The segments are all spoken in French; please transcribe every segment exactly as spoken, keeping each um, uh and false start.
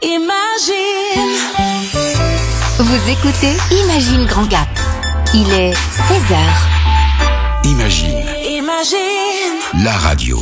Imagine. Vous écoutez Imagine Grand Gap. Il est seize heures. Imagine. Imagine. La radio.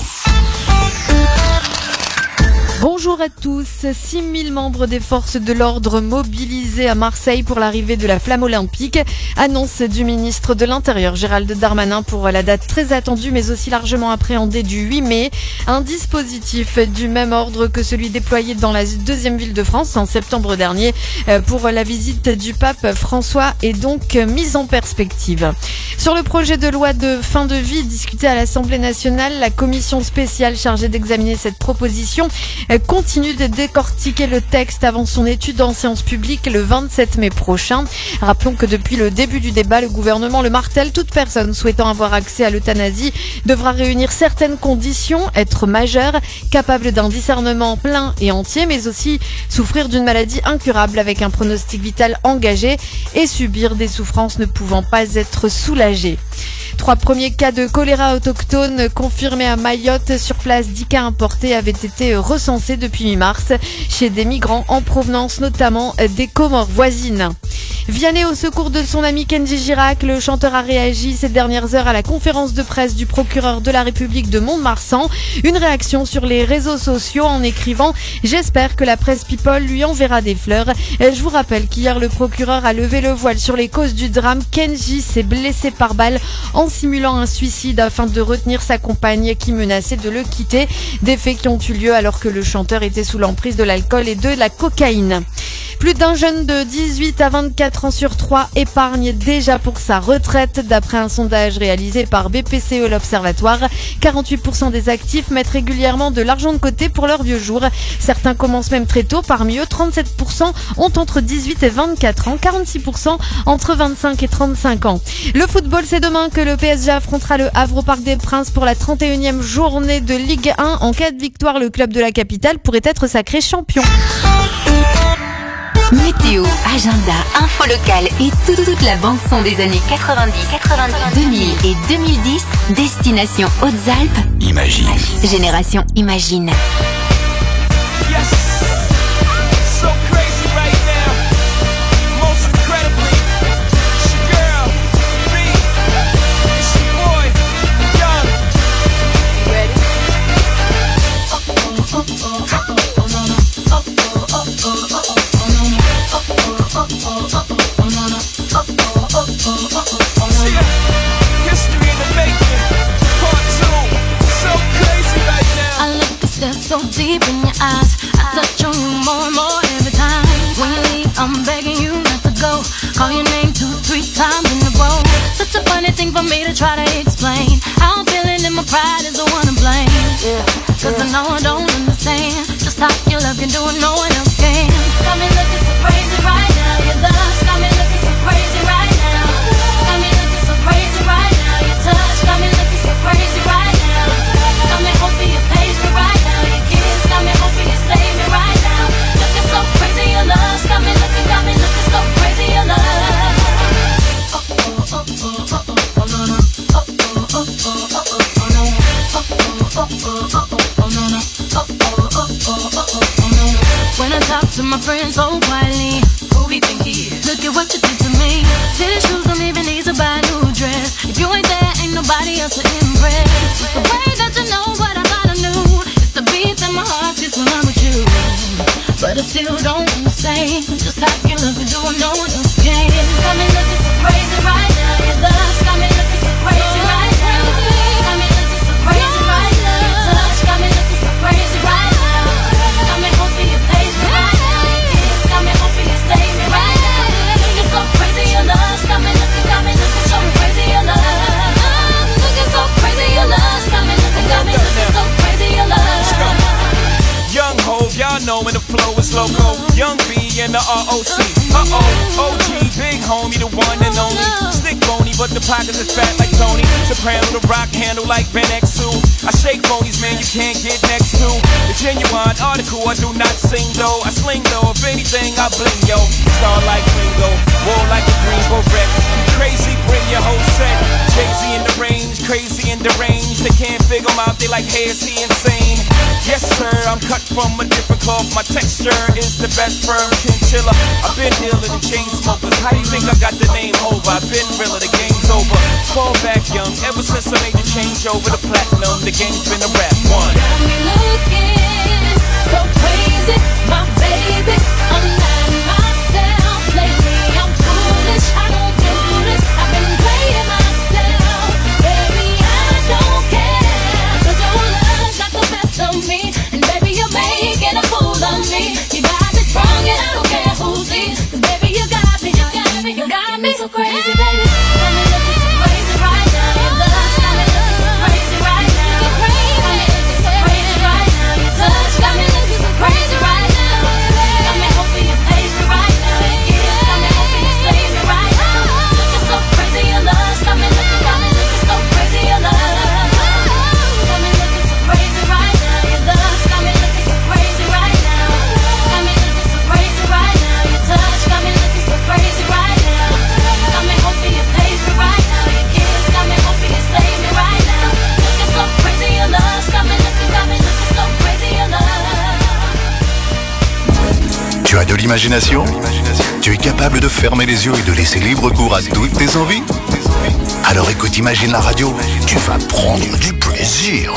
Bonjour à tous. six mille membres des forces de l'ordre mobilisés à Marseille pour l'arrivée de la flamme olympique. Annonce du ministre de l'Intérieur Gérald Darmanin pour la date très attendue mais aussi largement appréhendée du huit mai. Un dispositif du même ordre que celui déployé dans la deuxième ville de France en septembre dernier pour la visite du pape François est donc mis en perspective. Sur le projet de loi de fin de vie discuté à l'Assemblée nationale, la commission spéciale chargée d'examiner cette proposition continue de décortiquer le texte avant son étude en séance publique le vingt-sept mai prochain. Rappelons que depuis le début du débat, le gouvernement le martèle, toute personne souhaitant avoir accès à l'euthanasie devra réunir certaines conditions, être majeure, capable d'un discernement plein et entier, mais aussi souffrir d'une maladie incurable avec un pronostic vital engagé et subir des souffrances ne pouvant pas être soulagées. Trois premiers cas de choléra autochtone confirmés à Mayotte. Sur place, dix cas importés avaient été recensés depuis mi-mars chez des migrants en provenance notamment des Comores voisines. Vianney au secours de son ami Kenji Girac, le chanteur a réagi ces dernières heures à la conférence de presse du procureur de la République de Mont-de-Marsan. Une réaction sur les réseaux sociaux en écrivant « J'espère que la presse People lui enverra des fleurs ». Je vous rappelle qu'hier le procureur a levé le voile sur les causes du drame. Kenji s'est blessé par balle en simulant un suicide afin de retenir sa compagne qui menaçait de le quitter. Des faits qui ont eu lieu alors que le chanteur était sous l'emprise de l'alcool et de la cocaïne. Plus d'un jeune de dix-huit à vingt-quatre ans sur trois épargne déjà pour sa retraite. D'après un sondage réalisé par B P C E l'Observatoire, quarante-huit pour cent des actifs mettent régulièrement de l'argent de côté pour leurs vieux jours. Certains commencent même très tôt. Parmi eux, trente-sept pour cent ont entre dix-huit et vingt-quatre ans, quarante-six pour cent entre vingt-cinq et trente-cinq ans. Le football, c'est demain que le P S G affrontera le Havre au Parc des Princes pour la trente et unième journée de Ligue un. En cas de victoire, le club de la capitale pourrait être sacré champion. Météo, agenda, info locale et toute, toute la bande-son des années quatre-vingt-dix, quatre-vingt-dix, deux mille et deux mille dix. Destination Hautes-Alpes. Imagine. Génération Imagine. Yes, so crazy right now. Most incredibly, it's your girl, me, it's your boy, Young. Ready? Oh, oh, oh, oh, oh, oh, no, no. Oh, oh, oh, oh, oh, oh, oh, no, no. Oh, oh, oh, oh, oh, oh, no, no. Oh, oh, oh, oh, oh, oh, oh, no, no. History in the making, part two, so crazy right now. I look to stare so deep in your eyes. I touch on you more and more every time. When you leave, I'm begging you not to go. Call your name two, three times in a row. Such a funny thing for me to try to explain. How I'm feeling and my pride is the one to blame. Yeah, cause I know I don't understand just how your love can do it, no one else can. Got me looking so crazy right now. Your love got me looking so crazy right now. Got me looking so crazy right now. Your touch got me looking so crazy right now. Got me hoping you page me right now. Your kiss got me hoping you save me right now. Looking so crazy, your love got me looking, got me looking so crazy, your love. Oh oh oh oh oh oh oh no no. Oh oh oh oh oh oh oh no. Oh oh oh oh oh oh no no. Oh oh oh oh oh oh oh no. When I talk to my friends so quietly, who we think he is? Look at what you did to me. Tennis shoes don't even need to buy a new dress. If you ain't there, ain't nobody else to impress. It's the way that you know what I thought I knew. It's the beat that my heart gets when I'm with you. But I still don't understand just how you look and do it, no one else can. Got me looking so crazy right now. Your love's got me looking so crazy right now. Got me looking so crazy right now. Your touch got me looking so crazy right now. Got me hoping you page me right now. Your kiss got me hoping you save me right now. Looking so crazy, your love's got me looking, got me looking so crazy, your love. Looking so crazy, your love's got me looking, got me looking so crazy, your love. Young Hov, y'all know when the flow is loco. Young B and the R O C. Uh-oh, O G, big homie, the one and only. Stick bony, but the pockets is fat like Tony. Soprano, the rock handle like Ben X two. I shake bonies, man, you can't get next to. The genuine article, I do not sing though. I sling though, if anything, I bling yo. Star like Ringo, war like a green beret. Crazy, bring your whole set. Jay-Z in the range, crazy and deranged. They can't figure him out, they like, hey, is he insane? Yes, sir, I'm cut from a different cloth. My texture is the best firm chinchilla. I've been dealing in chain smokers. How you think I got the name over? I've been realer, the game's over. Fall back young, ever since I made the change over to platinum, the game's been a rap one. Got me looking so crazy, my baby. I'm not myself lately. I'm foolish, I don't do this. I've been playing myself, baby. I don't care, 'cause your love's got the best of me, and baby you're making a fool of me. You got me sprung and I don't care who sees, 'cause baby you got me, you got me, you got me so crazy, baby. Got me looking so crazy right now. Your love's got me looking so crazy right now. You're crazy, got me looking so crazy right now. Your touch got me looking so crazy right now. Got me hoping you praise me right now. Your kiss got me hoping you save me right now. Looking so crazy, your love's got me looking, got me looking so crazy, your love. Got me looking so crazy right now. Your love's got me looking so crazy right now. Got me looking so crazy right now. Your touch got me looking so crazy right now. Got me hoping you praise me right now. Your kiss got me hoping you save me right now. Looking so crazy, your love's got me looking, got me looking so crazy, your love. Tu as de l'imagination? Tu es capable de fermer les yeux et de laisser libre cours à toutes tes envies? Alors écoute Imagine la radio, tu vas prendre du plaisir.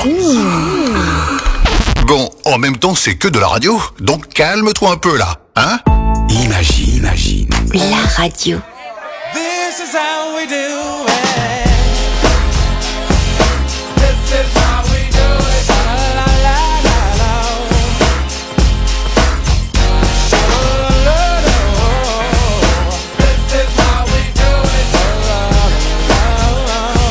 Bon, en même temps c'est que de la radio, donc calme-toi un peu là, hein? Imagine, imagine. La radio. This is how we do it. This is how we do it. La la la la la. Sha la la la. This is how we do it. La la la la.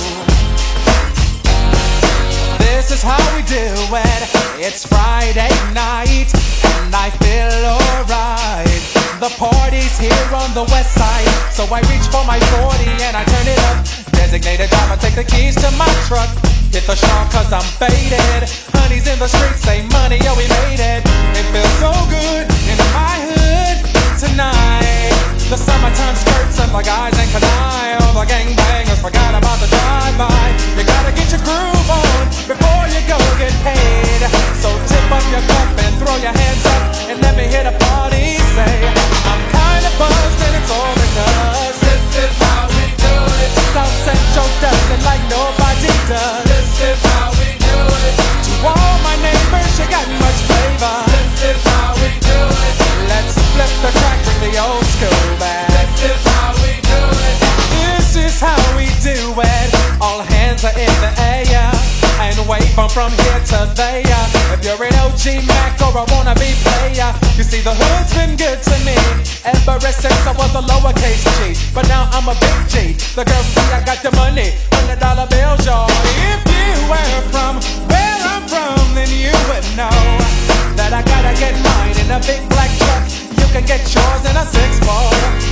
This is how we do it. It's Friday night and I feel alright. The party's here on the west side, so I reach for my forty and I turn it up. Designated driver, take the keys to my truck. Hit the shop cause I'm faded. Honey's in the streets, say money, yo we made it. It feels so good in my hood tonight. The summertime skirts and the guys ain't canine. All the gangbangers forgot about the drive-by. You gotta get your groove on before you go get paid. So tip up your cup and throw your hands up and let me hear the party say, I'm kinda buzzed and it's all because this is how we do it. South Central does it like nobody does. This is how we do it. To all my neighbors, you got much flavor. This is how we do it. Let's flip the crack, bring the old school back. This is how we do it. This is how we do it. All hands are in the air and wave them from here to there. If you're an O G Mac or a wannabe player, you see the hood's been good to me ever since I was a lowercase G, but now I'm a big G. The girls see I got the money, hundred dollar bills, y'all. If you were from where I'm from, then you would know that I gotta get mine in a big black truck. You can get yours in a six four.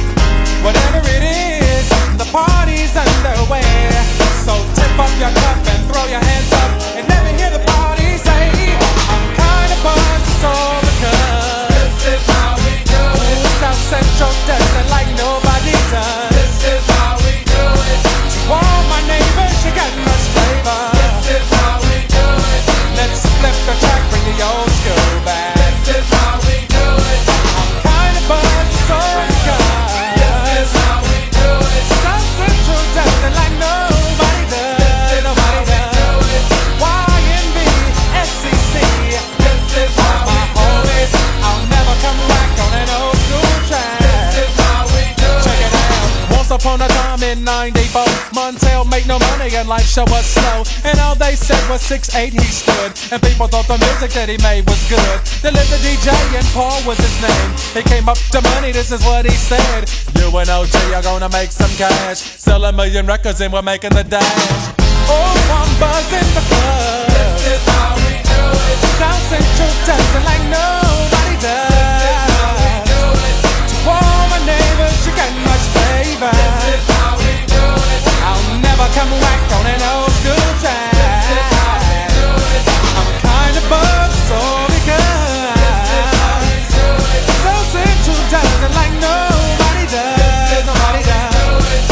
Whatever it is, the party's underway. So tip up your cup and throw your hands up and let me hear the party say, I'm kinda buzzed, it's all because this is how we do it. South Central does it like nobody does. This is how we do it. To all my neighbors, you got much flavor. This is how we do it. Let's flip the track, bring the old school back. This is how we do it. I'm kinda buzzed, it's all because this is how we do it. South Central does it like nobody does. Nobody does. Y N B, S C C. This is how my homies. I'll never come back on an old school track. This is how we do it. Check it out. Once upon a time in ninety-four, Montel made no money and life show was slow. And all they said was six eight he stood. And people thought the music that he made was good. They lived the D J and Paul was his name. He came up to money, this is what he said. You and O G are gonna make some cash. Sell a million records and we're making the dash. Oh, I'm buzzing the club. This is how we do it. South Central does it like nobody does. This is how we do it. To all my neighbors, you got much flavor. This is how we do it. I'll never come back on an old school track. This is how we do it. I'm kinda buzzed, so because this is how we do it. South Central does it like nobody does. This is nobody does. Do it.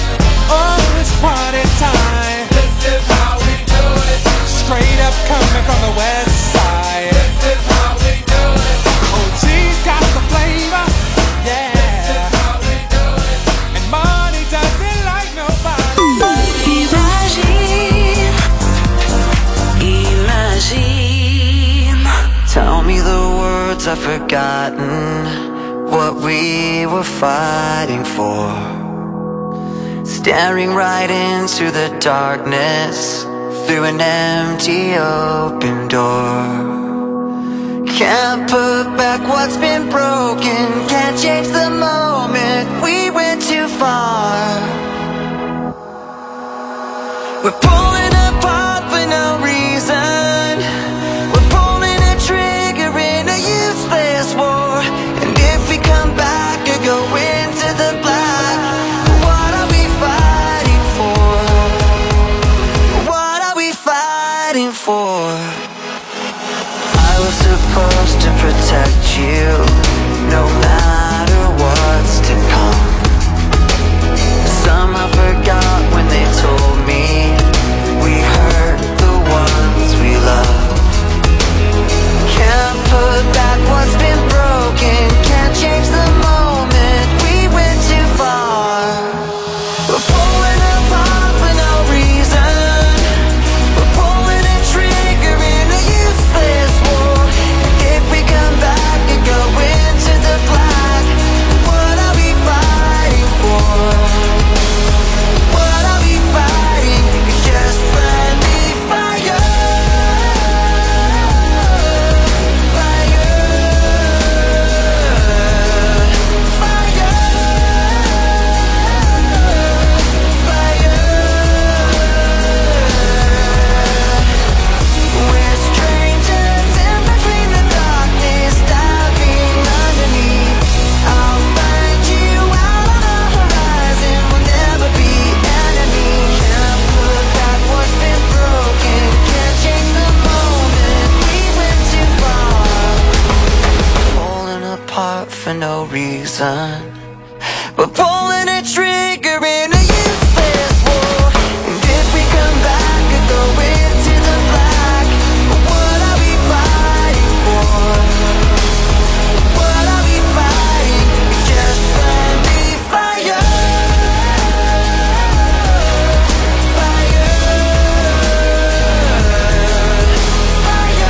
Oh, it's party time. Straight up coming from the west side. have forgotten what we were fighting for. Staring right into the darkness through an empty open door. Can't put back what's been broken, can't change the moment we went too far. We're pulling apart for no reason. We're pulling a trigger in a useless war. And if we come back or go into the black, what are we fighting for? What are we fighting for? I was supposed to protect you, no matter what's to come. Somehow forgot when they told me we hurt the ones we love. Can't put back what's been broken, can't change the moment we went too far. We're pulling apart for no reason. We're pulling a trigger in a useless war. If we come back and go into the black, what are we fighting for? What are we fighting? It's just friendly fire. Fire. Fire. Fire. We're strangers in between the darkness, diving underneath. I'll find you out on the horizon, we'll never be enemies. Can't put back what's been broken, can't change the moment we went too far. Falling apart for no reason. We're pulling a trigger in a useless war. And if we come back and go into the black, what are we fighting for? What are we fighting? It's just friendly fire. Fire. Fire.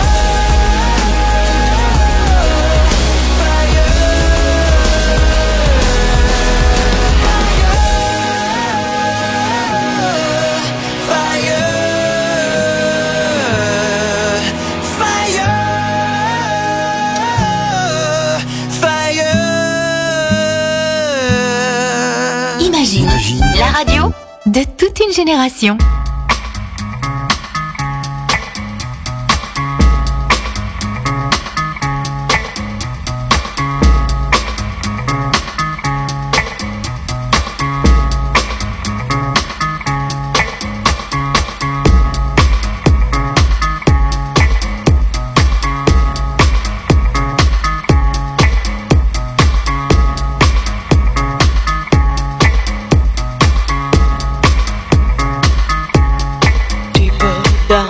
Imagine, la radio de toute une génération. Deeper down.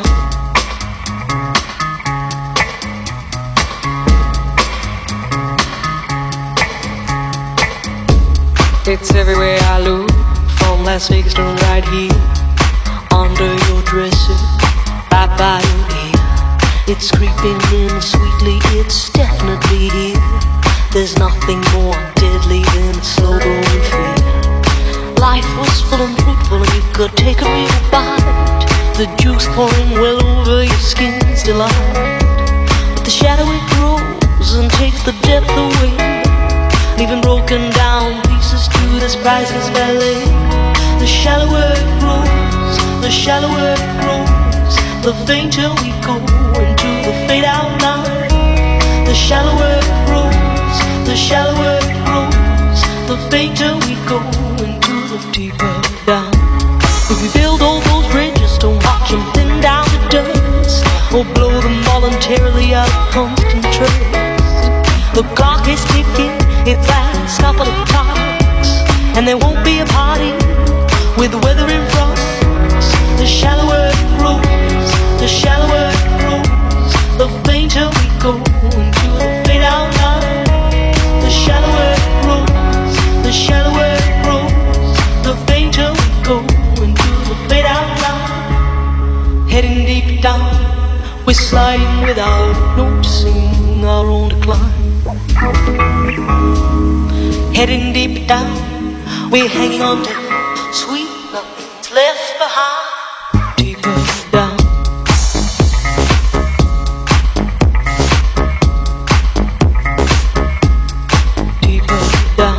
It's everywhere I look, from Las Vegas to right here, under your dresser, right by your ear. It's creeping in sweetly, it's definitely here. There's nothing more deadly than a slow-growing fear. Life was full and fruitful and you could take a real bite. The juice pouring well over your skin's delight. But the shadow it grows and takes the depth away, leaving broken down pieces to this priceless ballet. The shallower it grows, the shallower it grows, the fainter we go into the fade out line. The shallower it grows, the shallower it grows, the fainter we go into the deeper down. If we build all those bridges, don't watch them thin down to dust, or blow them voluntarily out of constant trust. The clock is ticking, it's last couple of talks, and there won't be a party with the weather in front. The shallower it grows, the shallower it grows, the fainter we go into the fade out line. The shallower it grows, the shallower it grows, the fainter heading deep down. We're hanging on to sweet nothings left behind. Deeper down. Deeper down.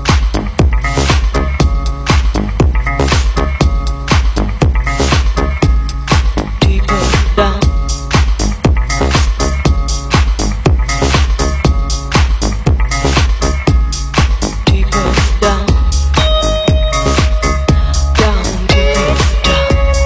Deeper down. Deeper down. Down, deeper down.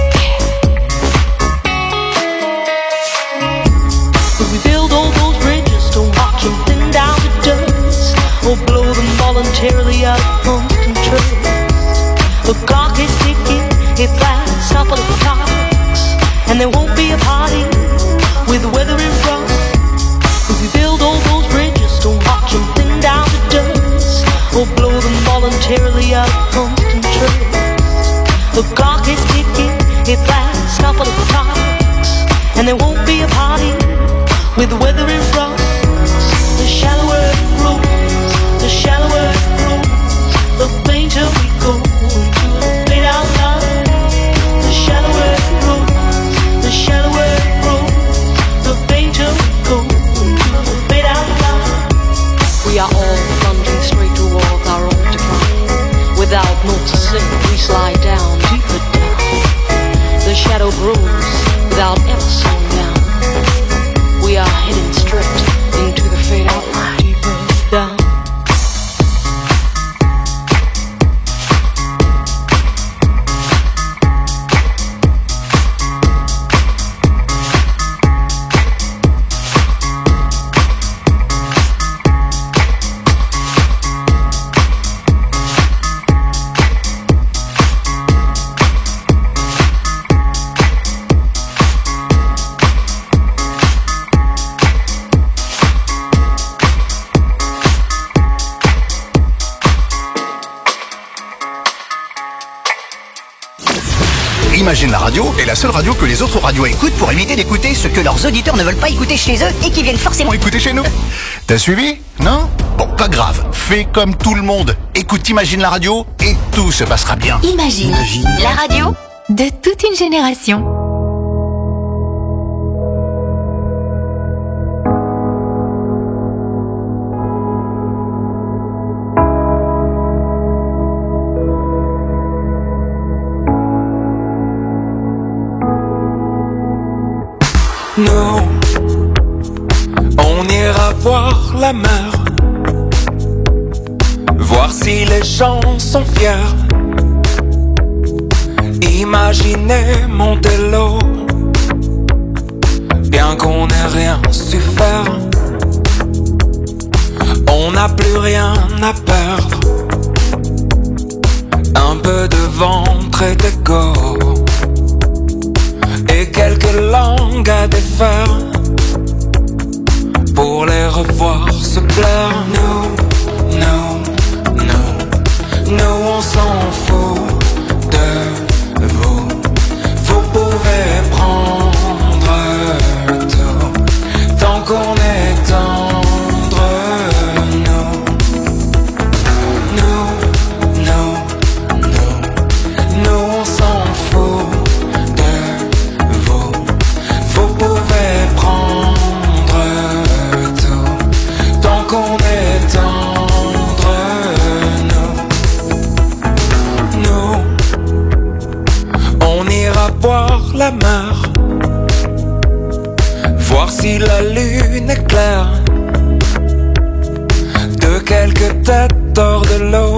Will we build all those bridges to watch them thin down to dust, or blow them voluntarily out of constant trust? The clock is ticking, its last couple of clocks, and there won't be a party with the weather in front. Will we build all those bridges to watch them thin down to dust, or blow them voluntarily out of constant trust? The clock is ticking, its last couple of clocks, and there won't be a party with the weather in front. The shallower it grows, the shallower it grows, the fainter we go into the fade out line. The shallower it grows, the shallower it grows, the fainter we go into the fade out line. We are all plunging straight towards our own decline. Without note to sing, we slide down, deeper down. The shadow grows without ever slowing down. We are heading straight into the fade out line. Deeper down. Imagine la radio est la seule radio que les autres radios écoutent pour éviter d'écouter ce que leurs auditeurs ne veulent pas écouter chez eux et qui viennent forcément écouter chez nous. T'as suivi? Non? Bon, pas grave. Fais comme tout le monde. Écoute Imagine la radio et tout se passera bien. Imagine, Imagine. la radio de toute une génération. Nous, on ira voir la mer, voir si les gens sont fiers. Imaginez Montello, bien qu'on n'ait rien su faire. On n'a plus rien à perdre, un peu de ventre et d'ego, et quelques langues à défaire, pour les revoir se plaire. Nous, nous, nous, nous on s'en fout de vous. Vous pouvez prendre tout, tant qu'on est tendre. Nous, nous, nous, nous, nous on s'en fout. Vous pouvez prendre tout, tant qu'on est tendre. Nous, nous, on ira boire la mer, voir si la lune est claire. De quelques têtes hors de l'eau,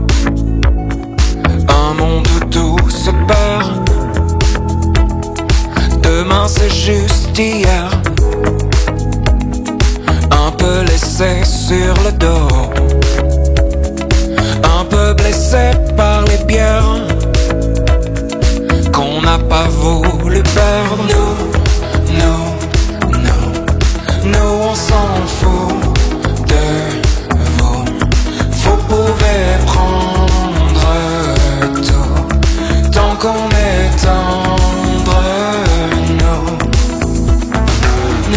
un monde où tout se perd. Demain c'est juste hier, un peu laissé sur le dos, un peu blessé par les bières qu'on n'a pas voulu perdre. Nous, nous, nous, nous on s'en fout de vous. Vous pouvez prendre tout, tant qu'on est tendre.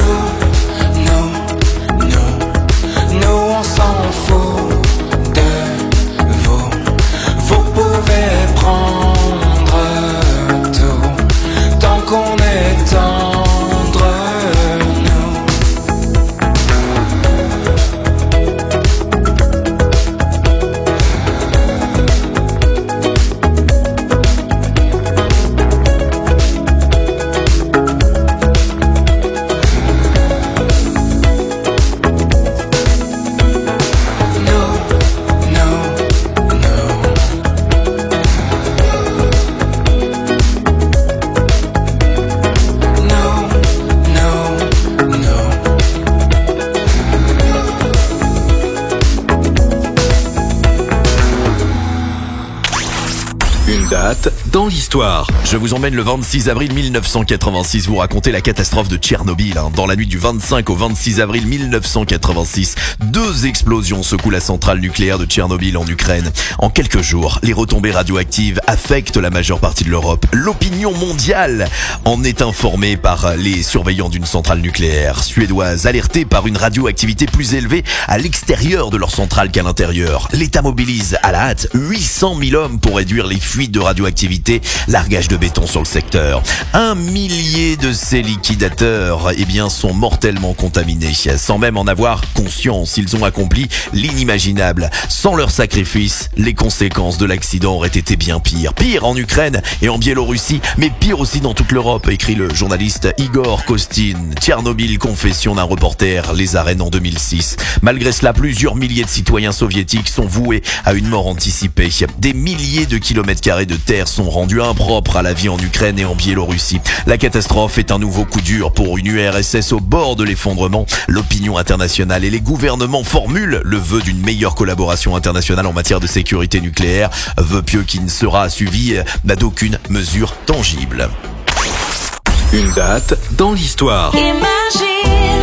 Nous, nous, nous, nous on s'en fout de date dans l'histoire. Je vous emmène le vingt-six avril mille neuf cent quatre-vingt-six, vous racontez la catastrophe de Tchernobyl. Hein. Dans la nuit du vingt-cinq au vingt-six avril mille neuf cent quatre-vingt-six, deux explosions secouent la centrale nucléaire de Tchernobyl en Ukraine. En quelques jours, les retombées radioactives affectent la majeure partie de l'Europe. L'opinion mondiale en est informée par les surveillants d'une centrale nucléaire suédoise, alertés par une radioactivité plus élevée à l'extérieur de leur centrale qu'à l'intérieur. L'État mobilise à la hâte huit cent mille hommes pour réduire les fuites de radioactivité, largage de béton sur le secteur. Un millier de ces liquidateurs eh bien, sont mortellement contaminés. Sans même en avoir conscience, ils ont accompli l'inimaginable. Sans leur sacrifice, les conséquences de l'accident auraient été bien pires. Pire en Ukraine et en Biélorussie, mais pire aussi dans toute l'Europe, écrit le journaliste Igor Kostin. Tchernobyl, confession d'un reporter, Les Arènes en deux mille six. Malgré cela, plusieurs milliers de citoyens soviétiques sont voués à une mort anticipée. Des milliers de kilomètres carrés de terre sont rendus impropres à la vie en Ukraine et en Biélorussie. La catastrophe est un nouveau coup dur pour une U R S S au bord de l'effondrement. L'opinion internationale et les gouvernements formulent le vœu d'une meilleure collaboration internationale en matière de sécurité nucléaire, vœu pieux qui ne sera suivi d'aucune mesure tangible. Une date dans l'histoire. Imagine.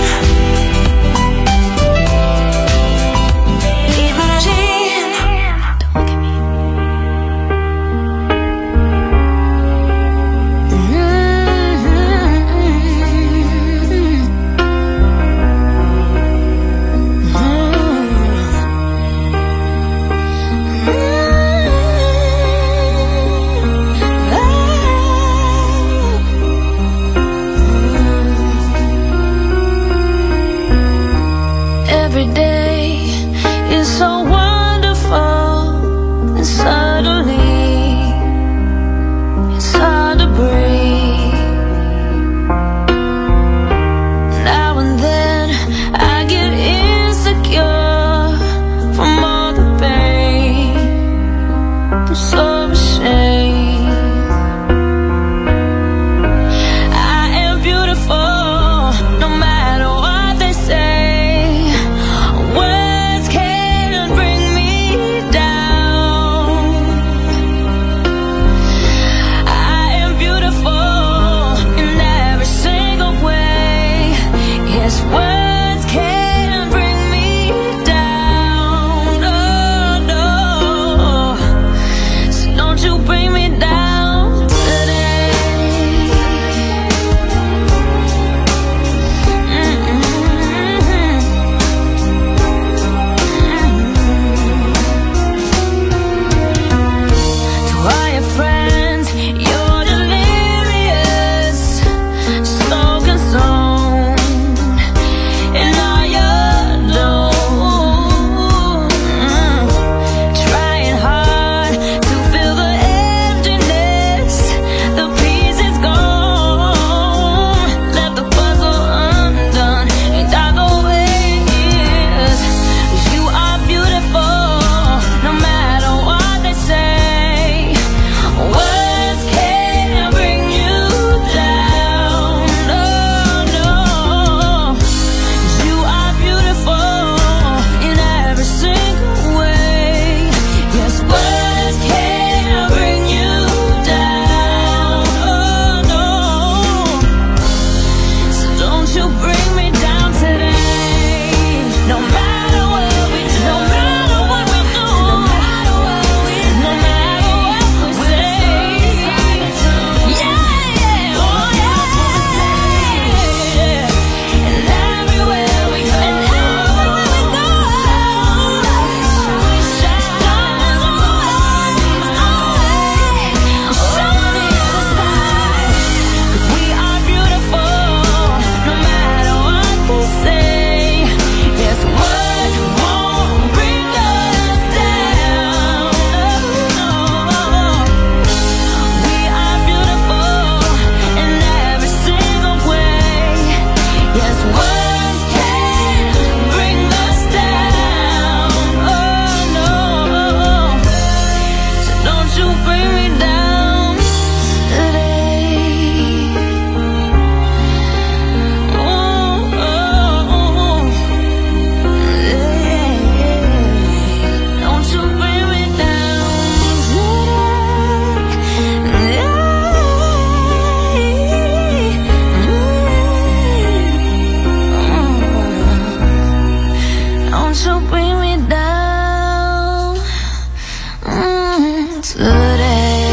to bring me down mm, today.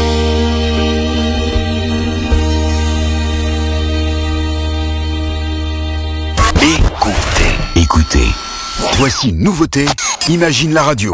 Écoutez, écoutez. Voici une nouveauté, Imagine la radio.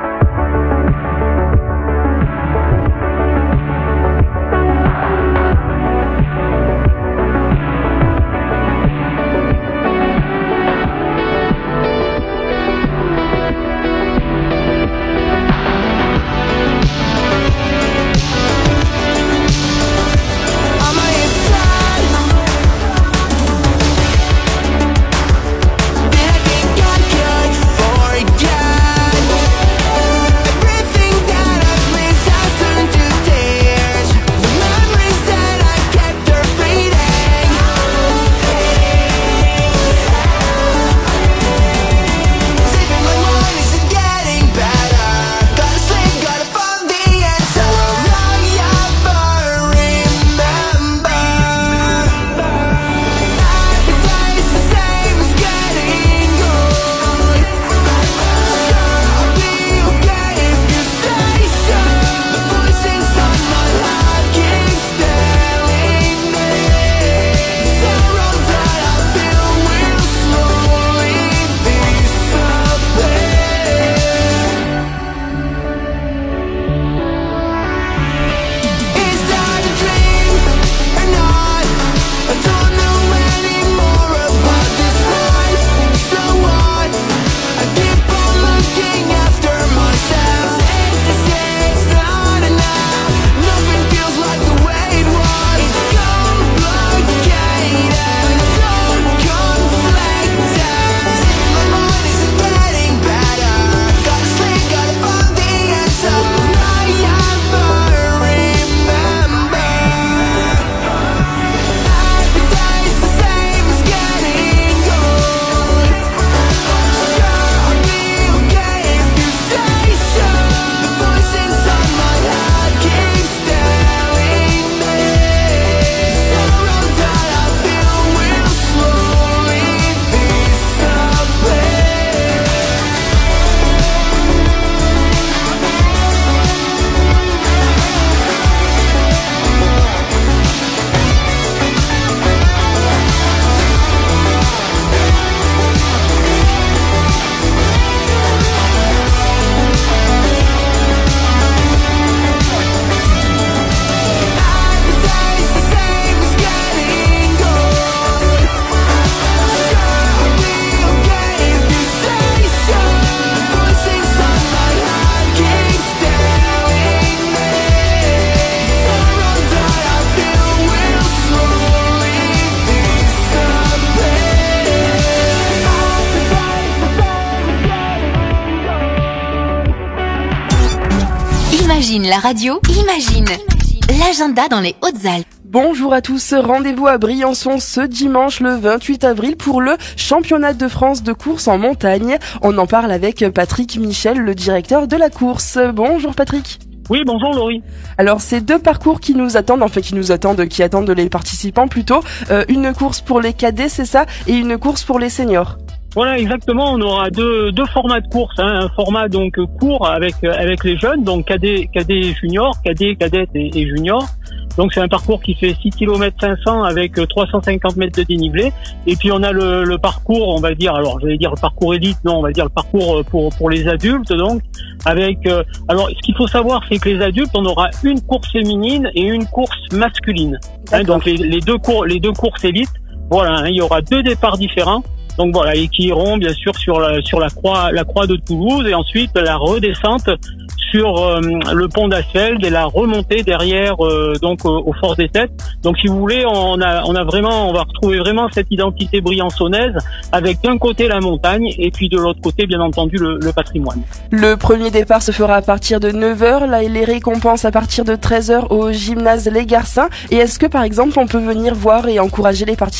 Imagine la radio, imagine l'agenda dans les Hautes-Alpes. Bonjour à tous, rendez-vous à Briançon ce dimanche le vingt-huit avril pour le championnat de France de course en montagne. On en parle avec Patrick Michel, le directeur de la course. Bonjour Patrick. Oui, bonjour Laurie. Alors c'est deux parcours qui nous attendent, enfin qui nous attendent, qui attendent les participants plutôt. Euh, une course pour les cadets, c'est ça, et une course pour les seniors. Voilà, exactement. On aura deux deux formats de course, hein. Un format donc court avec avec les jeunes, donc cadet, cadet et junior, cadet, cadette et, et junior. Donc c'est un parcours qui fait six kilomètres cinq cents avec trois cent cinquante mètres de dénivelé. Et puis on a le, le parcours, on va dire, alors j'allais dire le parcours élite, non, on va dire le parcours pour pour les adultes, donc avec. Euh, alors ce qu'il faut savoir, c'est que les adultes, on aura une course féminine et une course masculine. Hein, donc les, les deux cours, les deux courses élites. Voilà, hein, il y aura deux départs différents. Donc voilà, et qui iront bien sûr sur la sur la croix la croix de Toulouse et ensuite la redescente sur euh, le pont d'Asfeld et la remontée derrière euh, donc euh, aux Forces des Têtes. Donc si vous voulez, on a on a vraiment on va retrouver vraiment cette identité briançonnaise avec d'un côté la montagne et puis de l'autre côté bien entendu le, le patrimoine. Le premier départ se fera à partir de neuf heures, là et les récompenses à partir de treize heures au gymnase Les Garcins. Et est-ce que par exemple on peut venir voir et encourager les participants ?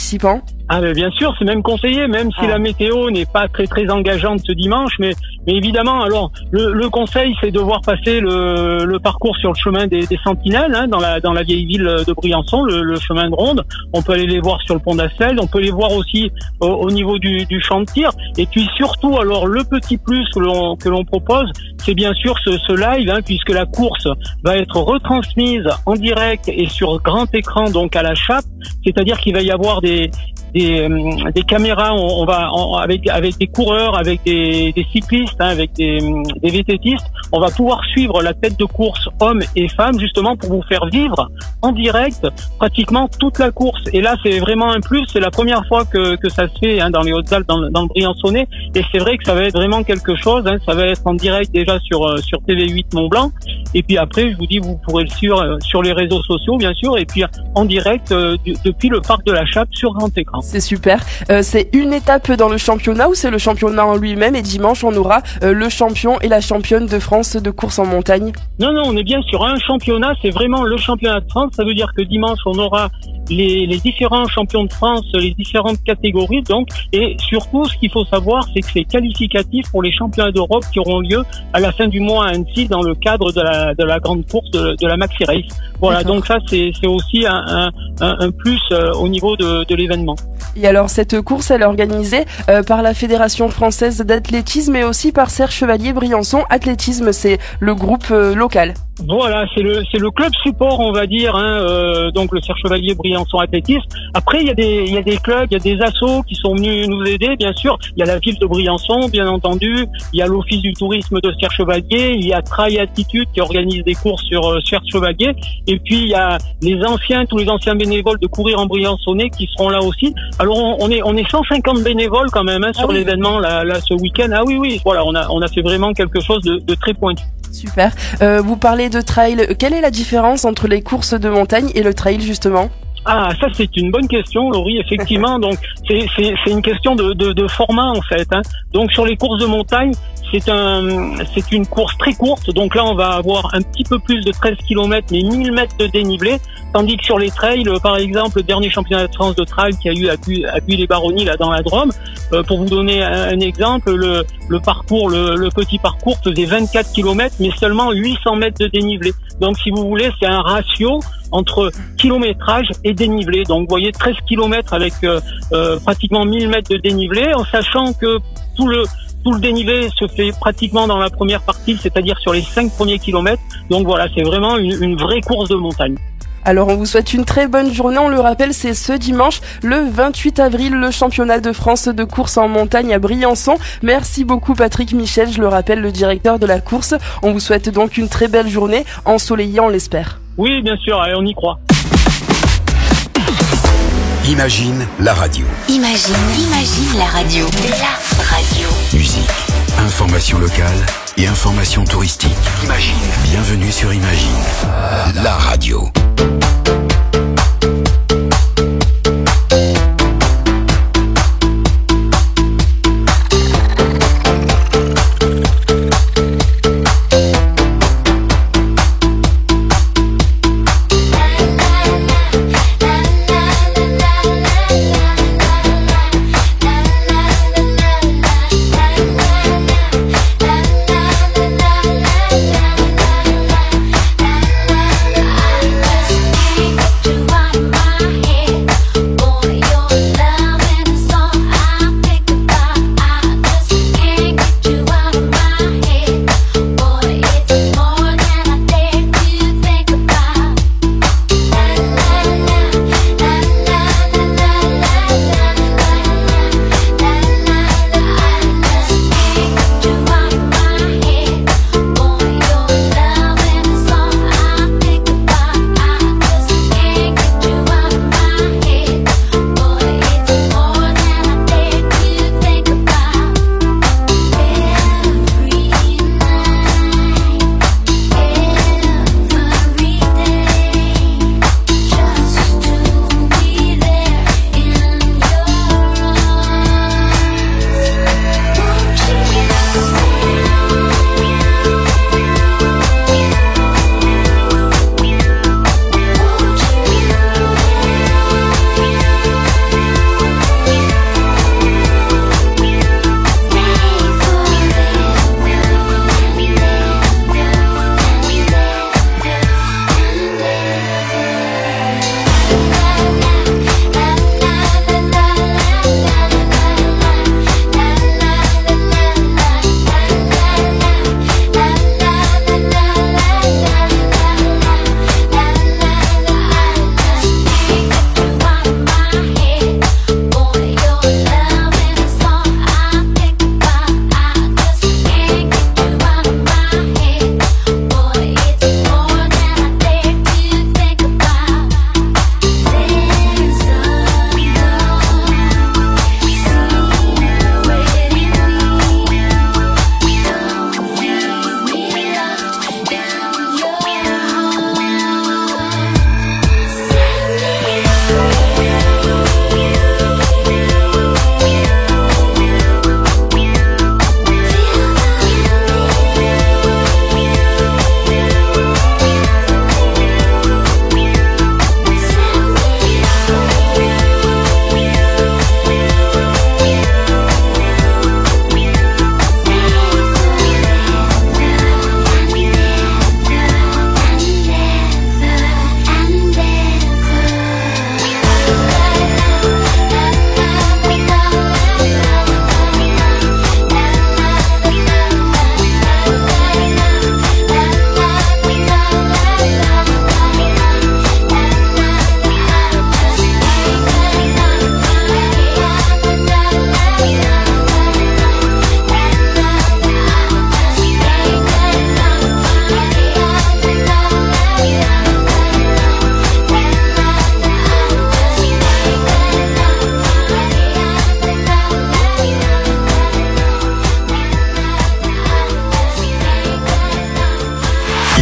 Ah mais bien sûr, c'est même conseillé, même si Ah. la météo n'est pas très très engageante ce dimanche, mais mais évidemment, alors le, le conseil c'est de voir passer le, le parcours sur le chemin des, des Sentinelles, hein, dans la dans la vieille ville de Briançon, le, le chemin de ronde. On peut aller les voir sur le pont d'Assel, on peut les voir aussi au, au niveau du, du champ de tir. Et puis surtout, alors le petit plus que l'on que l'on propose, c'est bien sûr ce, ce live, hein, puisque la course va être retransmise en direct et sur grand écran, donc à la chape, c'est-à-dire qu'il va y avoir des des, euh, des caméras, on, on va on- avec avec des coureurs, avec des, des cyclistes, hein, avec des, des V T Tistes, on va pouvoir suivre la tête de course hommes et femmes justement pour vous faire vivre en direct pratiquement toute la course. Et là, c'est vraiment un plus. C'est la première fois que que ça se fait, hein, dans les Hautes-Alpes, dans, le- dans le Briançonnais. Et c'est vrai que ça va être vraiment quelque chose. Hein, ça va être en direct déjà sur euh, sur T V huit Mont-Blanc. Et puis après, je vous dis, vous pourrez le suivre euh, sur les réseaux sociaux, bien sûr, et puis en direct euh, du- depuis le parc de la Chape sur grand écran. C'est super. Euh, c'est une étape dans le championnat ou c'est le championnat en lui-même et dimanche on aura euh, le champion et la championne de France de course en montagne? Non, non, on est bien sur un championnat, c'est vraiment le championnat de France. Ça veut dire que dimanche, on aura les, les différents champions de France, les différentes catégories, donc, et surtout, ce qu'il faut savoir, c'est que c'est qualificatif pour les championnats d'Europe qui auront lieu à la fin du mois à Annecy dans le cadre de la, de la grande course de, de la Maxi Race. Voilà, D'accord. donc ça, c'est, c'est aussi un, un, un, un plus euh, au niveau de, de l'événement. Et alors cette course elle est organisée euh, par la Fédération française d'athlétisme et aussi par Serre Chevalier Briançon Athlétisme, c'est le groupe euh, local. Voilà, c'est le c'est le club support, on va dire, hein, euh, donc le Serre Chevalier Briançon Athlétisme. Après, il y a des il y a des clubs, il y a des assos qui sont venus nous aider, bien sûr. Il y a la ville de Briançon, bien entendu. Il y a l'office du tourisme de Serre Chevalier. Il y a Trail Attitude qui organise des courses sur euh, Serre Chevalier. Et puis il y a les anciens, tous les anciens bénévoles de Courir en Briançonnais qui seront là aussi. Alors on, on est on est cent cinquante bénévoles quand même, hein, sur oui. l'événement là, là ce week-end. Ah oui oui, voilà, on a on a fait vraiment quelque chose de, de très pointu. Super. Euh, vous parlez de trail. Quelle est la différence entre les courses de montagne et le trail justement? Ah, ça c'est une bonne question, Laurie. Effectivement, donc c'est c'est c'est une question de de, de format en fait. Hein. Donc sur les courses de montagne, c'est un c'est une course très courte. Donc là, on va avoir un petit peu plus de treize kilomètres, mais mille mètres de dénivelé. Tandis que sur les trails, par exemple, le dernier championnat de France de trail qui a eu à Buis- à Buis-les-Baronnies là dans la Drôme, euh, pour vous donner un, un exemple, le le parcours, le, le petit parcours faisait vingt-quatre kilomètres, mais seulement huit cents mètres de dénivelé. Donc si vous voulez, c'est un ratio entre kilométrage et dénivelé. Donc vous voyez treize kilomètres avec euh, euh, pratiquement mille mètres de dénivelé, en sachant que tout le tout le dénivelé se fait pratiquement dans la première partie, c'est-à-dire sur les cinq premiers kilomètres. Donc voilà, c'est vraiment une, une vraie course de montagne. Alors on vous souhaite une très bonne journée, on le rappelle c'est ce dimanche le vingt-huit avril le championnat de France de course en montagne à Briançon. Merci beaucoup Patrick Michel, je le rappelle le directeur de la course. On vous souhaite donc une très belle journée, ensoleillée on l'espère. Oui, bien sûr, allez, on y croit. Imagine la radio. Imagine, imagine la radio. La radio. Musique, information locale et information touristique. Imagine. Bienvenue sur Imagine, la radio. La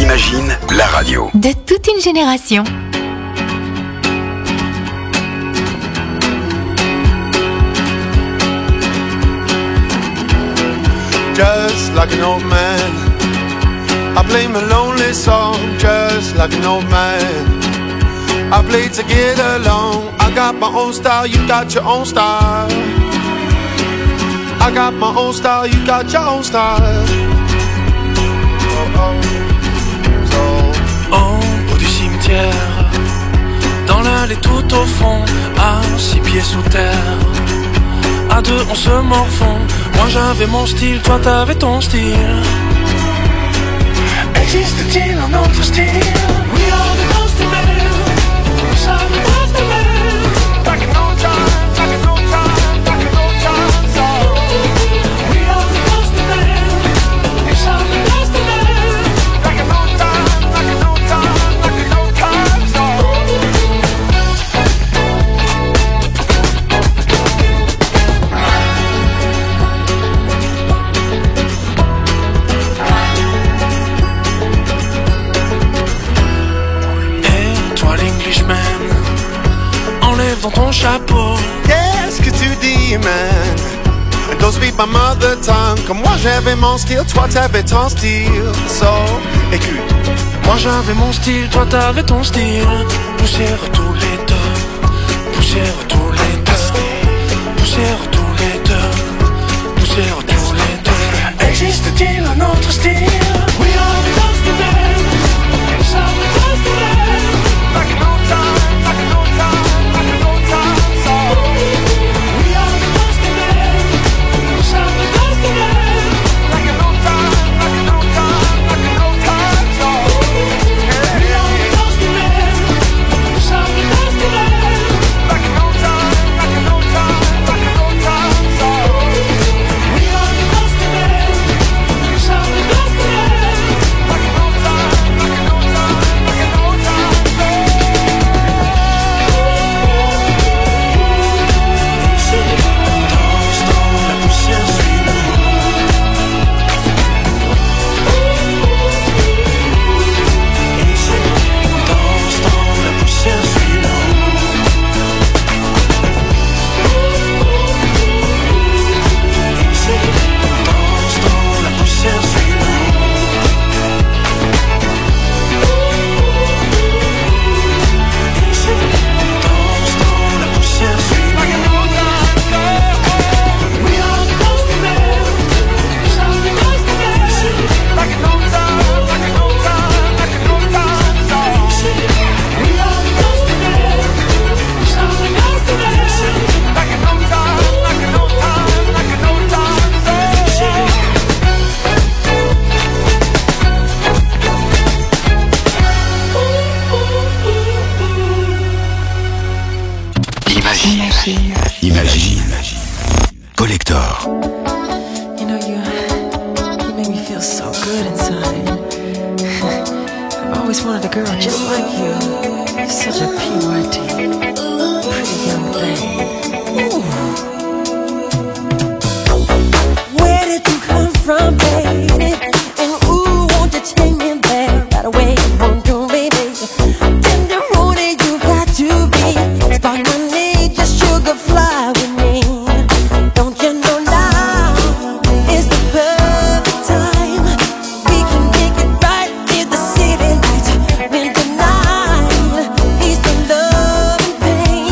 Imagine la radio. De toute une génération. Just like an old man, I play my lonely song. Just like an old man, I play to get along. I got my own style, you got your own style. I got my own style, you got your own style. Oh, oh. So. Au bout du cimetière, dans l'allée tout au fond, à six pieds sous terre. À deux on se morfond. Moi j'avais mon style, toi t'avais ton style. Existe-t-il un autre style? We are the Ghost Men. We are the Ghost Men. Back in old times, back in old times, back in old times. Oh. We are the Ghost Men. We are the Ghost Men. Back in old times, back in old times, back in old times. Oh. Enlève dans ton chapeau. Qu'est-ce que tu dis, man? Don't speak my mother tongue. Comme moi j'avais mon style, toi t'avais ton style. So, écoute. Moi j'avais mon style, toi t'avais ton style. Poussière tous les deux. Poussière tous les deux. Poussière tous les deux. Poussière tous les deux. Existe-t-il un autre style? We are the Ghost Men. We are the Ghost Men. Back in old time, back in old time. Imagine. Collector. You know, you, you make me feel so good inside. I've always wanted a girl just like you. You're such a P Y T, pretty young thing. Ooh. Where did you come from, baby? And ooh, won't you take me there right away? Won't you, baby? Tenderoni, you got to be. Spark my need, just sugar fly with me. Don't you know now is the perfect time? We can make it right in the city lights. When the night is the love and pain.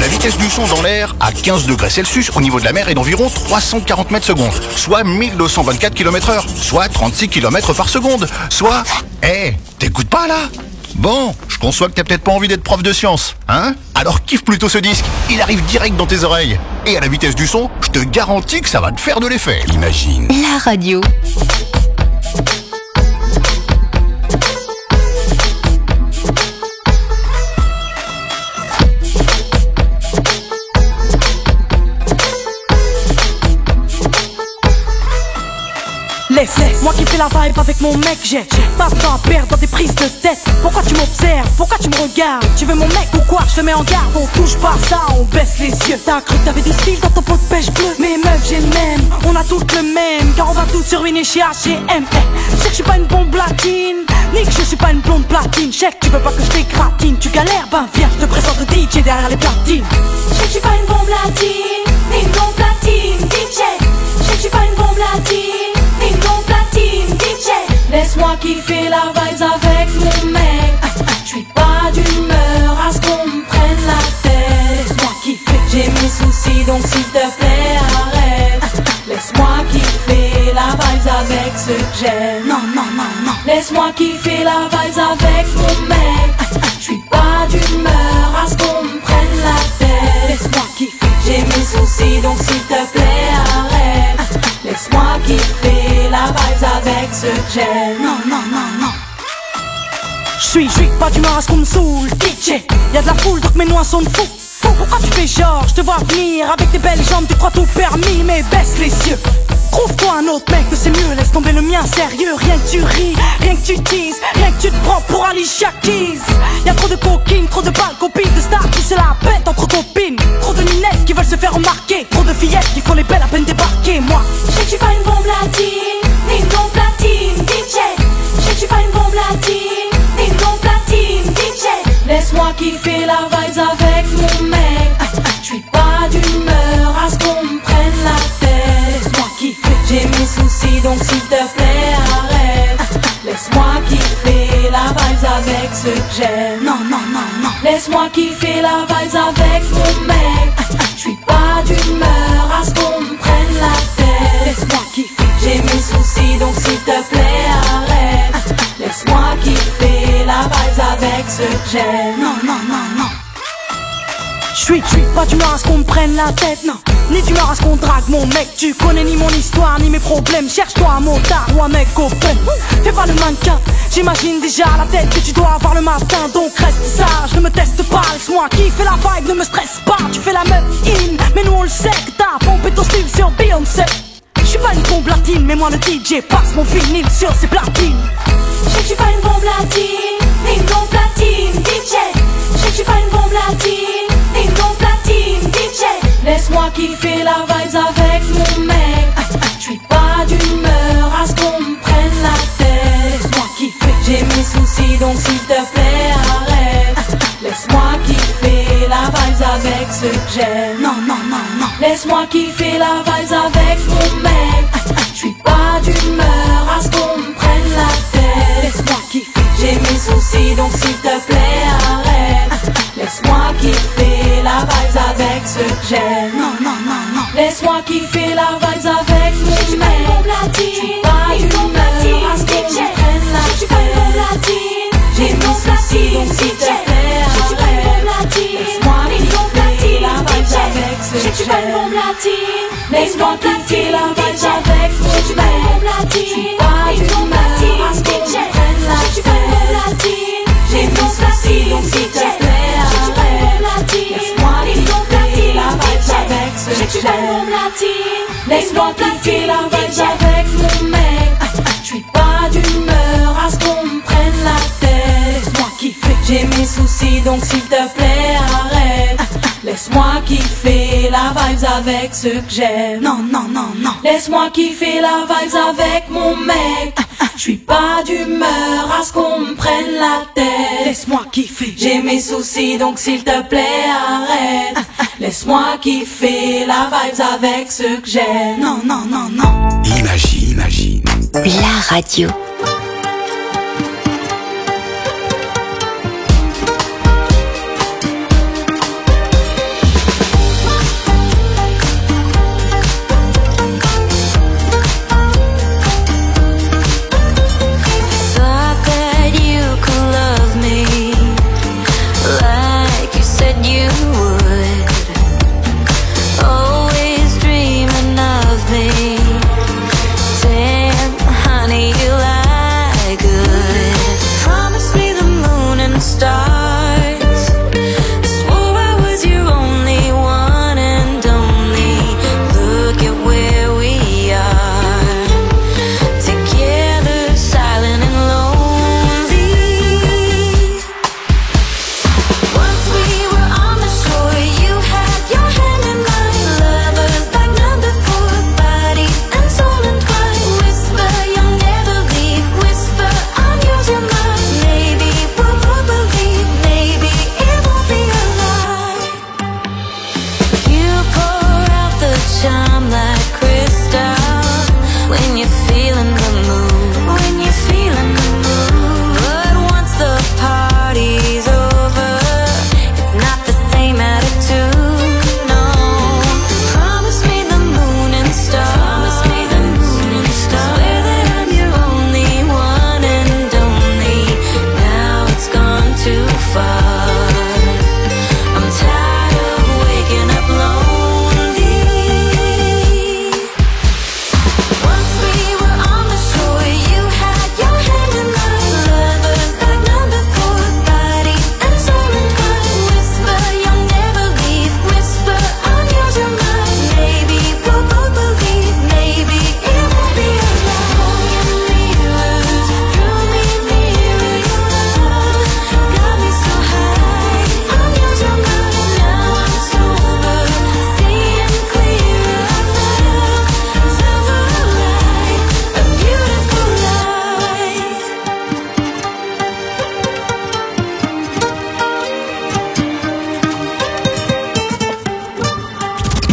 La vitesse du son dans l'air à quinze degrés Celsius au niveau de la mer est d'environ trois cent quarante mètres secondes, soit mille deux cent vingt-quatre kilomètres heure, soit trente-six kilomètres par seconde, soit... Eh, hey, t'écoutes pas là? Bon, je conçois que t'as peut-être pas envie d'être prof de science, hein? Alors kiffe plutôt ce disque, il arrive direct dans tes oreilles. Et à la vitesse du son, je te garantis que ça va te faire de l'effet. Imagine. La radio. Laisse, laisse, moi qui fais la vibe avec mon mec, j'ai pas de temps à perdre dans des prises de tête. Pourquoi tu m'observes, pourquoi tu me regardes? Tu veux mon mec ou quoi? Je te mets en garde, on touche pas ça, on baisse les yeux. T'as cru que t'avais du style dans ton pot de pêche bleu? Mais meuf j'ai le même, on a toutes le même, car on va toutes se ruiner chez H et M. Je sais que je suis pas une bombe latine, ni que je suis pas une blonde platine. Je sais que tu veux pas que je t'écratine, tu galères, ben viens, je te présente le D J derrière les platines. Je sais que je suis pas une bombe latine, ni une blonde platine, D J. Je sais que je suis pas une bombe latine, ni une blonde platine, D J. Laisse-moi kiffer la vibes avec mon mec. Je suis pas d'humeur à ce qu'on me prenne la tête. Laisse-moi kiffer, j'ai mes soucis donc s'il te plaît arrête. Laisse-moi kiffer la vibes avec ceux que j'aime. Non, non, non, non. Laisse-moi kiffer la vibes avec mon mec. Je suis pas d'humeur à ce qu'on me prenne la tête. Laisse-moi kiffer, j'ai mes soucis donc s'il te plaît arrête. Laisse-moi kiffer la vibes avec ceux que j'aime. Non, non, non, non. J'suis, j'suis pas d'humeur à ce qu'on me saoule, D J. Y'a de la foule donc mes noix sont de fou. Pourquoi tu fais genre, je te vois venir avec tes belles jambes, tu crois tout permis, mais baisse les yeux. Trouve-toi un autre mec que c'est mieux, laisse tomber le mien sérieux. Rien que tu ris, rien que tu teases, rien que tu te prends pour Alicia Keys. Y'a trop de coquines, trop de balles, copines de stars qui se la pètent entre copines. Trop de minettes qui veulent se faire remarquer, trop de fillettes qui font les belles à peine débarquer. Moi, je sais que je suis pas une bombe latine, ni une blonde platine, D J. Je sais que je suis pas une bombe latine, ni une blonde platine, D J. Laisse-moi kiffer la vibes avec mon mec. Je suis pas d'humeur à ce qu'on me prenne la tête. Laisse-moi kiffer, j'ai mes soucis donc s'il te plaît arrête. Laisse-moi kiffer la vibes avec ceux que j'aime. Non, non, non, non. Laisse-moi kiffer la vibes avec mon mec. Je suis pas d'humeur à ce qu'on me prenne la tête. Laisse-moi kiffer, j'ai mes soucis donc s'il te plaît arrête. Laisse-moi kiffer la vibes avec ceux que j'aime. Non, non, non, non. J'suis, j'suis pas d'humeur à ce qu'on me prenne la tête, non. Ni d'humeur à ce qu'on drague mon mec. Tu connais ni mon histoire, ni mes problèmes. Cherche-toi un motard ou un mec open. Fais pas le mannequin, j'imagine déjà la tête que tu dois avoir le matin. Donc reste sage, ne me teste pas. Laisse-moi kiffer la vibe, ne me stresse pas. Tu fais la meuf in, mais nous on le sait que t'as pompé ton style sur Beyoncé. J'suis pas une bombe latine, mais moi le D J passe mon vinyle sur ses platines. Je sais que je suis pas une bombe latine, ni une blonde platine, D J. Je sais que je suis pas une bombe latine, ni une blonde platine, D J. Laisse-moi kiffer la vibes avec mon mec. Je suis pas d'humeur à ce qu'on me prenne la tête. Laisse-moi kiffer, j'ai mes soucis donc s'il te plaît arrête. Laisse-moi kiffer la vibes avec ceux que j'aime. Non, non, non, non. Laisse-moi kiffer la vibes avec mon mec. Je suis pas d'humeur à ce qu'on me prenne la tête. Laisse-moi kiffer, j'ai mes soucis donc s'il te plaît arrête. Laisse-moi kiffer la vibes avec ceux que j'aime. Non, non, non, non. Laisse-moi kiffer la vibes avec mon mec. Je suis pas d'humeur à ce qu'on me prenne la tête. J'ai mes soucis donc s'il te plaît arrête. Laisse-moi kiffer la vibes avec ceux que j'aime. Laisse-moi kiffer la vibes avec mon mec. Je suis pas d'humeur à ce qu'on me prenne la tête. J'ai mes soucis donc s'il te plaît arrête. Laisse-moi kiffer la vibes avec ceux que j'aime. Laisse-moi kiffer la vibes avec mon mec. Je suis pas d'humeur à ce qu'on me prenne la tête. Laisse-moi kiffer, j'ai mes soucis donc s'il te plaît arrête. Laisse-moi kiffer la vibes avec ceux que j'aime. Non, non, non, non. Laisse-moi kiffer la vibes avec mon mec. Je suis pas d'humeur à ce qu'on me prenne la tête. Laisse-moi kiffer, j'ai mes soucis donc s'il te plaît arrête. Laisse-moi kiffer la vibes avec ceux que j'aime. Non, non, non, non. Imagine, imagine. La radio.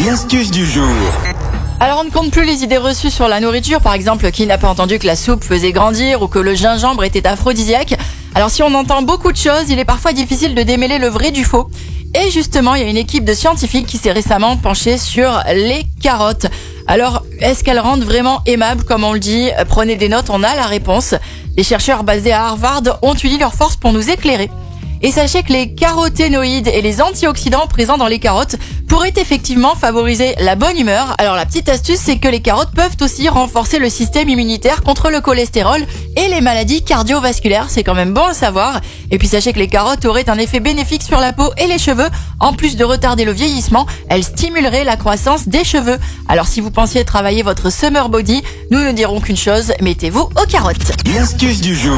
L'astuce du jour. Alors on ne compte plus les idées reçues sur la nourriture, par exemple qui n'a pas entendu que la soupe faisait grandir ou que le gingembre était aphrodisiaque. Alors si on entend beaucoup de choses, il est parfois difficile de démêler le vrai du faux. Et justement, il y a une équipe de scientifiques qui s'est récemment penchée sur les carottes. Alors, est-ce qu'elles rendent vraiment aimables comme on le dit? Prenez des notes, on a la réponse. Les chercheurs basés à Harvard ont uni leurs forces pour nous éclairer. Et sachez que les caroténoïdes et les antioxydants présents dans les carottes pourraient effectivement favoriser la bonne humeur. Alors la petite astuce, c'est que les carottes peuvent aussi renforcer le système immunitaire contre le cholestérol et les maladies cardiovasculaires. C'est quand même bon à savoir. Et puis sachez que les carottes auraient un effet bénéfique sur la peau et les cheveux. En plus de retarder le vieillissement, elles stimuleraient la croissance des cheveux. Alors si vous pensiez travailler votre summer body, nous ne dirons qu'une chose, mettez-vous aux carottes. L'astuce du jour.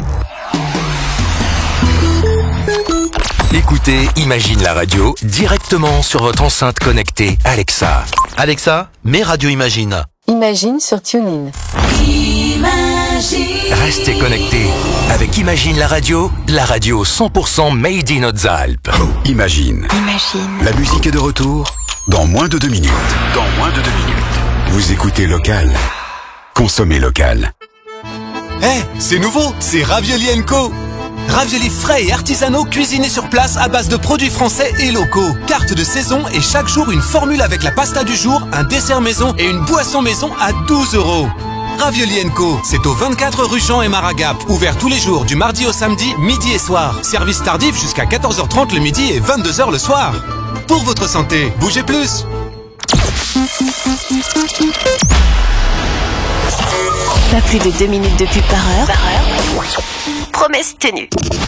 Écoutez Imagine la radio directement sur votre enceinte connectée Alexa. Alexa, mets Radio Imagine. Imagine sur TuneIn. Imagine. Restez connectés avec Imagine la radio, la radio cent pour cent made in Hautes-Alpes. Oh, Imagine. Imagine. La musique est de retour dans moins de deux minutes. Dans moins de deux minutes. Vous écoutez local. Consommez local. Eh, hey, c'est nouveau, c'est Ravioli and Co. Raviolis frais et artisanaux cuisinés sur place à base de produits français et locaux. Carte de saison et chaque jour une formule avec la pasta du jour, un dessert maison et une boisson maison à douze euros. Ravioli and Co, c'est au vingt-quatre rue Jean et Maragap. Ouvert tous les jours du mardi au samedi, midi et soir. Service tardif jusqu'à quatorze heures trente le midi et vingt-deux heures le soir. Pour votre santé, bougez plus. Pas plus de deux minutes de pub par heure. Par heure. Promesse tenue.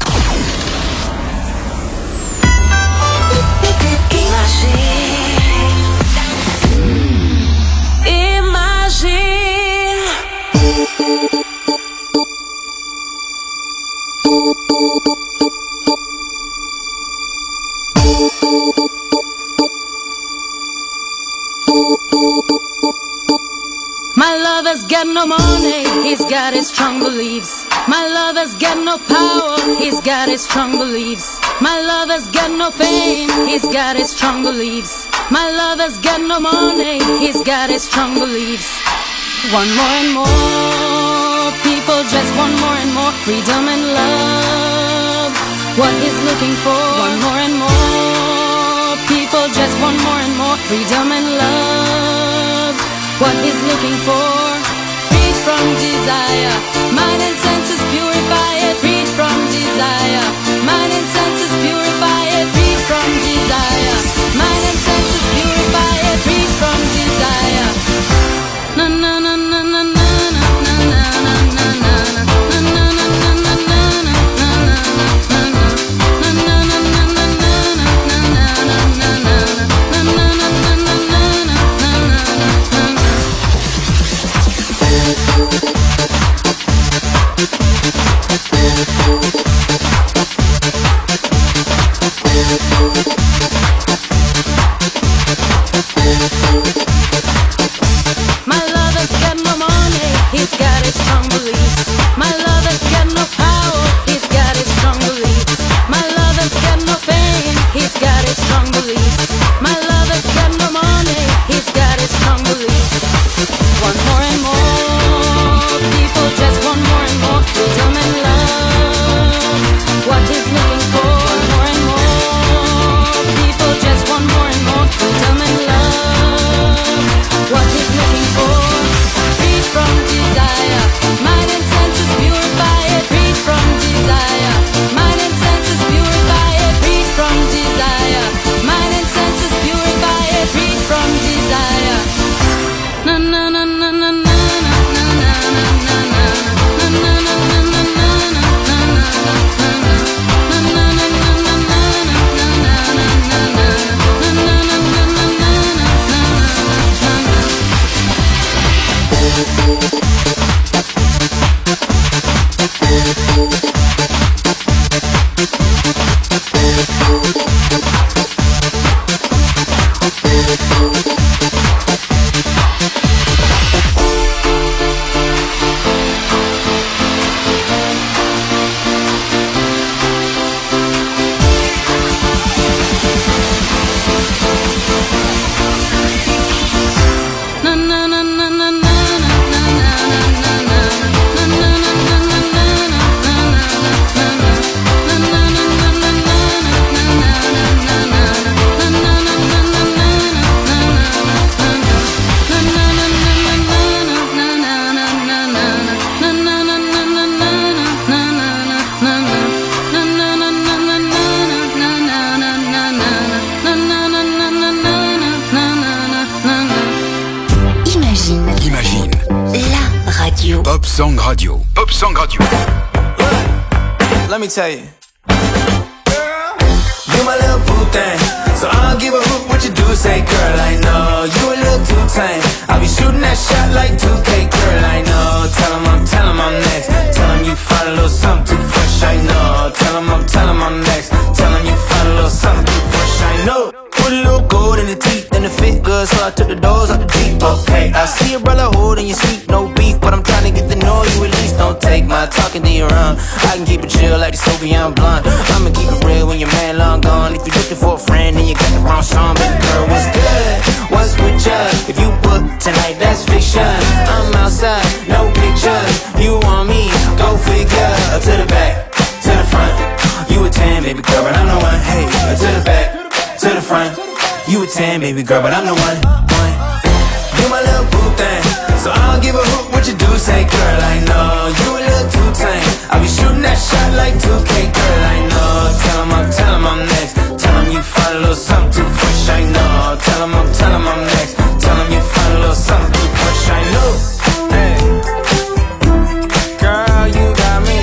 My lover's got no money, he's got his strong beliefs. My lover's got no power, he's got his strong beliefs. My lover's got no fame, he's got his strong beliefs. My lover's got no money, he's got his strong beliefs. One more and more, people just want more and more freedom and love. What he's looking for, one more and more, people just want more and more freedom and love. What he's looking for, freed from desire, mind and senses purify it, freed from desire, mind and senses purify it, freed from desire, mind and senses purify it, freed from desire. Na na na na na na na na na na na Pop Song Radio. Pop Song Radio. Let me tell you. You my little boo thing, so I don't give a hoot what you do. Say, girl, I know you a little too tame. I'll be shooting that shot like two K, girl, I know. Tell him I'm, tell him I'm next. Tell him you find a little something too fresh, I know. Tell him I'm, tell him I'm next. Tell him you find a little something too fresh, I know. Put a little gold in the teeth and it fit good, so I took the doors out the Jeep. Okay, I see your brother holding your sweet, no beef, but I'm trying to get to know you at least. Don't take my talking to your own. I can keep it chill like the Soviet blunt. I'ma keep it real when your man long gone. If you're looking for a friend, then you got the wrong song. Baby girl, what's good? What's with ya? If you book tonight, that's fiction. I'm outside, no pictures. You want me? Go figure. To the back, to the front. You a ten, baby girl, but I'm the one. Hey, to the back, to the front. You a ten, baby girl, but I'm the one. one. You my little boo thing, so I don't give a hoot what you do. Say, girl, I know you a little too tame. I'll be shooting that shot like two K, girl, I know. Tell him I'm, tell him I'm next. Tell him you find a little something too fresh, I know. Tell him I'm, tell him I'm next. Tell him you find a little something too fresh, I know. Hey, girl, you got me.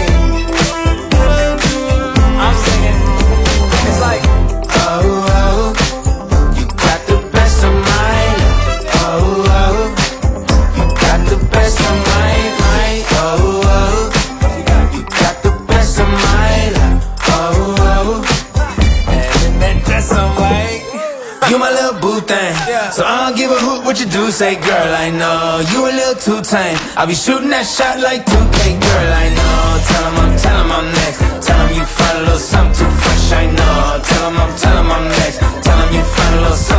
I'm singing. It's like, oh, oh, you got the best of mine. Oh, oh, you got the best of mine, mine. Oh, oh, you got the best of mine. Oh, oh, and then that's some white. You my little boo thing, so I don't give a hoot what you do. Say, girl, I know you a little too tame. I'll be shooting that shot like two K, girl, I know. Tell him I'm, tell him I'm next. Tell him you find a little something too fresh, I know. Tell him I'm, tell him I'm next. Tell him you find a little something